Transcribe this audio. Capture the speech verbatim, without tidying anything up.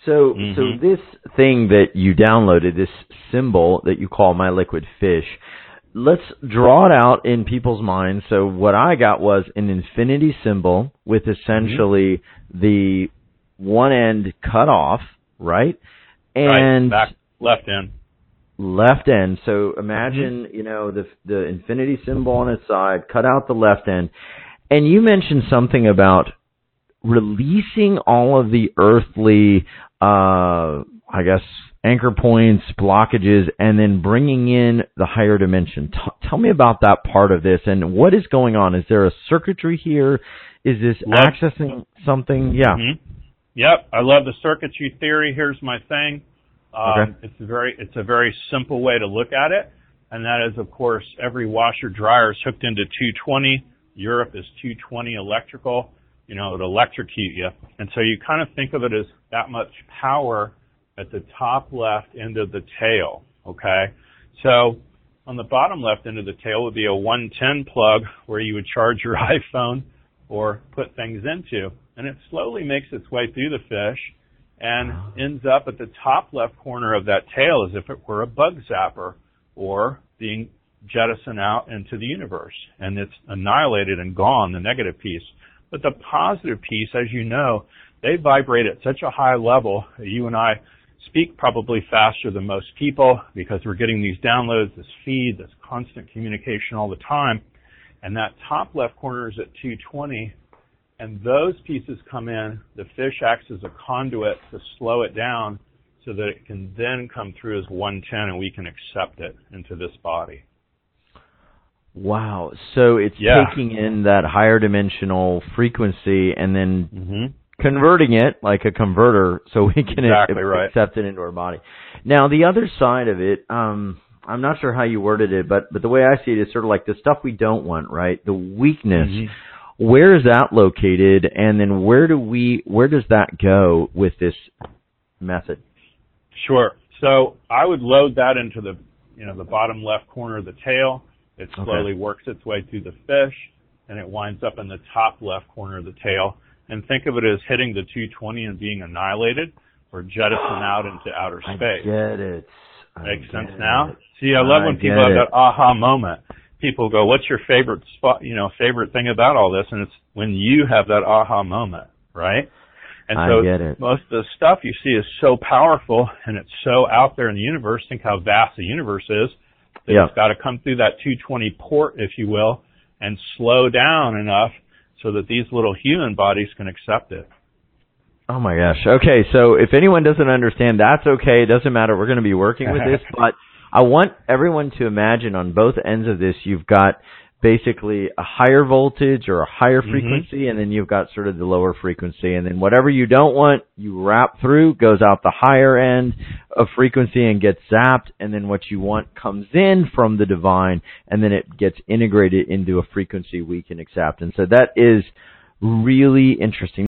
So, Mm-hmm. so this thing that you downloaded, this symbol that you call My Liquid Fish, let's draw it out in people's minds. So what I got was an infinity symbol with essentially mm-hmm. the one end cut off, right? And right, back left end. Left end. So imagine, mm-hmm. you know, the the infinity symbol on its side, cut out the left end. And you mentioned something about releasing all of the earthly, uh, I guess, anchor points, blockages, and then bringing in the higher dimension. T- tell me about that part of this and what is going on. Is there a circuitry here? Is this love, accessing something? Yeah. Mm-hmm. Yep. I love the circuitry theory. Here's my thing. Um, okay. It's a very, it's a very simple way to look at it. And that is, of course, every washer dryer is hooked into two twenty. Europe is two twenty electrical. You know, it'll electrocute you. And so you kind of think of it as that much power at the top left end of the tail, okay? So on the bottom left end of the tail would be a one ten plug where you would charge your iPhone or put things into. And it slowly makes its way through the fish and ends up at the top left corner of that tail as if it were a bug zapper or being jettisoned out into the universe. And it's annihilated and gone, the negative piece. But the positive piece, as you know, they vibrate at such a high level. You and I speak probably faster than most people because we're getting these downloads, this feed, this constant communication all the time. And that top left corner is at two twenty. And those pieces come in. The fish acts as a conduit to slow it down so that it can then come through as one ten and we can accept it into this body. Wow. So it's yeah. taking in that higher dimensional frequency and then mm-hmm. converting it like a converter so we can exactly a- right. accept it into our body. Now, the other side of it, um, I'm not sure how you worded it, but, but the way I see it is sort of like the stuff we don't want, right? The weakness. Mm-hmm. Where is that located? And then where do we, where does that go with this method? Sure. So I would load that into the, you know, the bottom left corner of the tail. It slowly okay. works its way through the fish, and it winds up in the top left corner of the tail. And think of it as hitting the two twenty and being annihilated or jettisoned out into outer space. I get it. I Makes get sense it. now? See, I love I when people have it. that aha moment. People go, what's your favorite spot, you know, favorite thing about all this? And it's when you have that aha moment, right? And I so get it. most of the stuff you see is so powerful and it's so out there in the universe. Think how vast the universe is. That yeah. It's got to come through that two twenty port, if you will, and slow down enough so that these little human bodies can accept it. Oh my gosh. Okay, so if anyone doesn't understand, that's okay. It doesn't matter. We're going to be working with this, but I want everyone to imagine on both ends of this, you've got basically a higher voltage or a higher frequency, mm-hmm. and then you've got sort of the lower frequency. And then whatever you don't want, you wrap through, goes out the higher end of frequency and gets zapped. And then what you want comes in from the divine, and then it gets integrated into a frequency we can accept. And so that is really interesting.